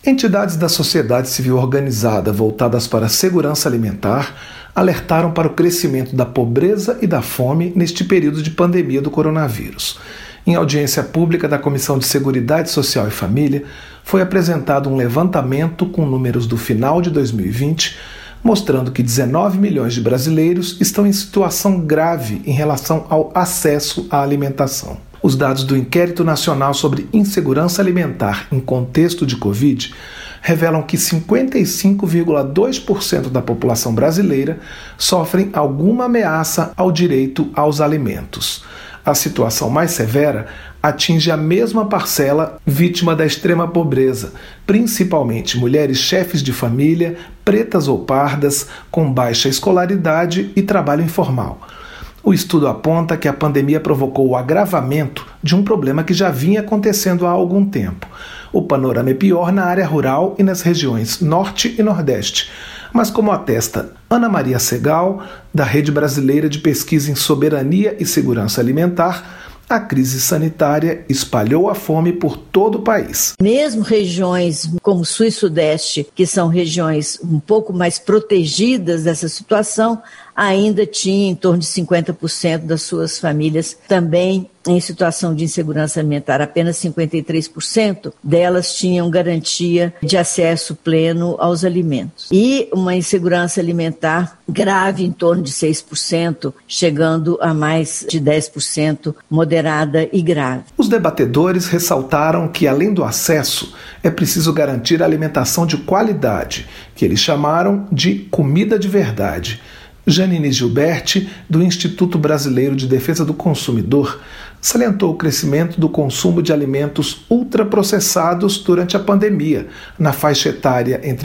Entidades da sociedade civil organizada voltadas para a segurança alimentar alertaram para o crescimento da pobreza e da fome neste período de pandemia do coronavírus. Em audiência pública da Comissão de Seguridade Social e Família, foi apresentado um levantamento com números do final de 2020, mostrando que 19 milhões de brasileiros estão em situação grave em relação ao acesso à alimentação. Os dados do Inquérito Nacional sobre Insegurança Alimentar em Contexto de Covid revelam que 55,2% da população brasileira sofrem alguma ameaça ao direito aos alimentos. A situação mais severa atinge a mesma parcela vítima da extrema pobreza, principalmente mulheres chefes de família, pretas ou pardas, com baixa escolaridade e trabalho informal. O estudo aponta que a pandemia provocou o agravamento de um problema que já vinha acontecendo há algum tempo. O panorama é pior na área rural e nas regiões Norte e Nordeste. Mas como atesta Ana Maria Segal, da Rede Brasileira de Pesquisa em Soberania e Segurança Alimentar, a crise sanitária espalhou a fome por todo o país. Mesmo regiões como Sul e Sudeste, que são regiões um pouco mais protegidas dessa situação, ainda tinha em torno de 50% das suas famílias também em situação de insegurança alimentar. Apenas 53% delas tinham garantia de acesso pleno aos alimentos. E uma insegurança alimentar grave em torno de 6%, chegando a mais de 10% moderada e grave. Os debatedores ressaltaram que, além do acesso, é preciso garantir a alimentação de qualidade, que eles chamaram de comida de verdade. Janine Gilberti, do Instituto Brasileiro de Defesa do Consumidor, salientou o crescimento do consumo de alimentos ultraprocessados durante a pandemia, na faixa etária entre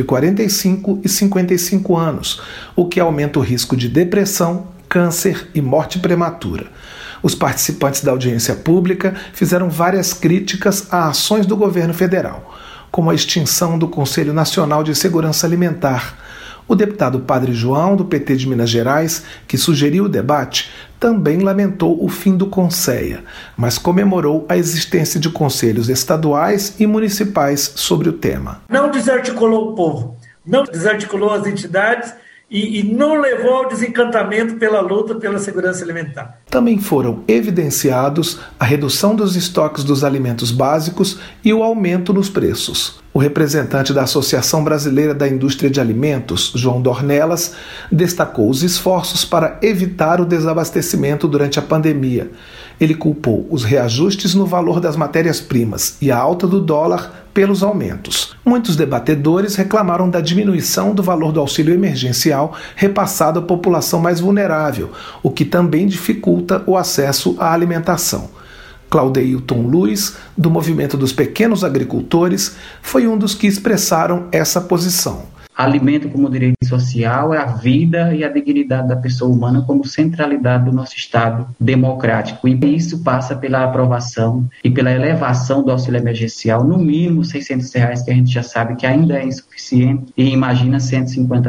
45 e 55 anos, o que aumenta o risco de depressão, câncer e morte prematura. Os participantes da audiência pública fizeram várias críticas a ações do governo federal, como a extinção do Conselho Nacional de Segurança Alimentar. O deputado Padre João, do PT de Minas Gerais, que sugeriu o debate, também lamentou o fim do CONSEA, mas comemorou a existência de conselhos estaduais e municipais sobre o tema. Não desarticulou o povo, não desarticulou as entidades e não levou ao desencantamento pela luta pela segurança alimentar. Também foram evidenciados a redução dos estoques dos alimentos básicos e o aumento nos preços. O representante da Associação Brasileira da Indústria de Alimentos, João Dornelas, destacou os esforços para evitar o desabastecimento durante a pandemia. Ele culpou os reajustes no valor das matérias-primas e a alta do dólar pelos aumentos. Muitos debatedores reclamaram da diminuição do valor do auxílio emergencial repassado à população mais vulnerável, o que também dificulta o acesso à alimentação. Claudeilton Luiz, do Movimento dos Pequenos Agricultores, foi um dos que expressaram essa posição. Alimento como direito social é a vida e a dignidade da pessoa humana como centralidade do nosso Estado democrático. E isso passa pela aprovação e pela elevação do auxílio emergencial, no mínimo R$600, que a gente já sabe que ainda é insuficiente, e imagina R$150,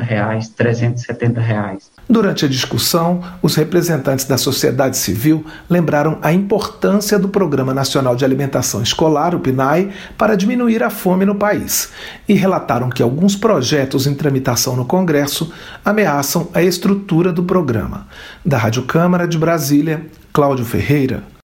R$370. Durante a discussão, os representantes da sociedade civil lembraram a importância do Programa Nacional de Alimentação Escolar, o PNAE, para diminuir a fome no país e relataram que alguns projetos em tramitação no Congresso ameaçam a estrutura do programa. Da Rádio Câmara de Brasília, Cláudio Ferreira.